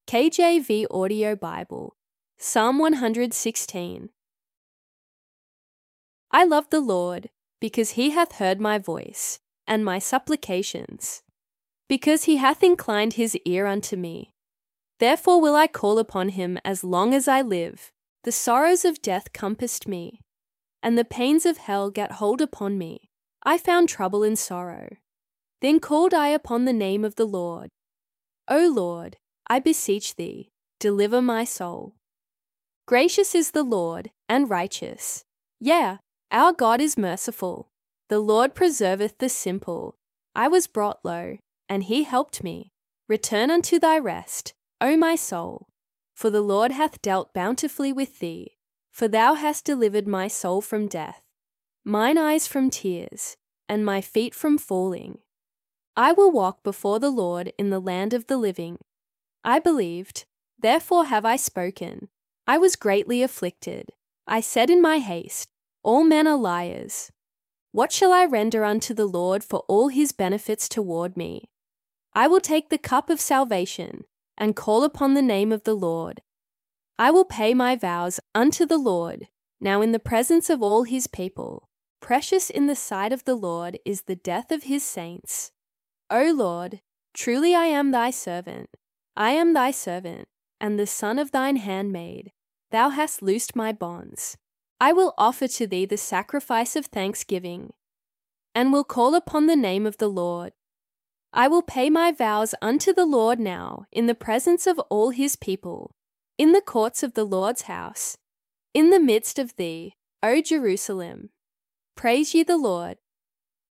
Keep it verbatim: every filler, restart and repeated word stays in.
K J V Audio Bible, Psalm one hundred sixteen. I love the Lord, because he hath heard my voice, and my supplications. Because he hath inclined his ear unto me. Therefore will I call upon him as long as I live. The sorrows of death compassed me, and the pains of hell gat hold upon me. I found trouble and sorrow. Then called I upon the name of the Lord. O Lord, I beseech thee, deliver my soul. Gracious is the Lord, and righteous. Yea, our God is merciful. The Lord preserveth the simple. I was brought low, and he helped me. Return unto thy rest, O my soul. For the Lord hath dealt bountifully with thee. For thou hast delivered my soul from death, mine eyes from tears, and my feet from falling. I will walk before the Lord in the land of the living. I believed, therefore have I spoken. I was greatly afflicted. I said in my haste, all men are liars. What shall I render unto the Lord for all his benefits toward me? I will take the cup of salvation, and call upon the name of the Lord. I will pay my vows unto the Lord, now in the presence of all his people. Precious in the sight of the Lord is the death of his saints. O Lord, truly I am thy servant. I am thy servant, and the son of thine handmaid. Thou hast loosed my bonds. I will offer to thee the sacrifice of thanksgiving, and will call upon the name of the Lord. I will pay my vows unto the Lord now, in the presence of all his people, in the courts of the Lord's house, in the midst of thee, O Jerusalem. Praise ye the Lord.